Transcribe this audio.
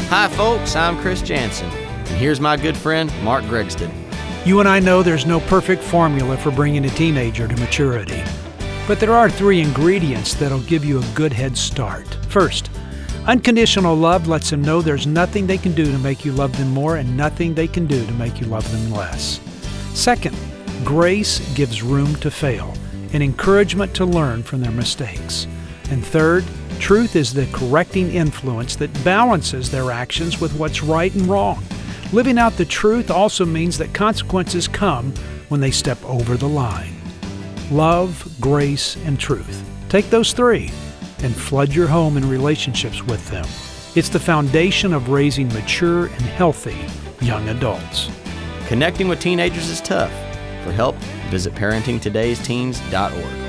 Hi folks, I'm Chris Jansen, and here's my good friend Mark Gregston. You and I know there's no perfect formula for bringing a teenager to maturity, but there are 3 ingredients that'll give you a good head start. First, unconditional love lets them know there's nothing they can do to make you love them more and nothing they can do to make you love them less. Second, grace gives room to fail and encouragement to learn from their mistakes. And third, truth is the correcting influence that balances their actions with what's right and wrong. Living out the truth also means that consequences come when they step over the line. Love, grace, and truth. Take those 3 and flood your home and relationships with them. It's the foundation of raising mature and healthy young adults. Connecting with teenagers is tough. For help, visit parentingtodaysteens.org.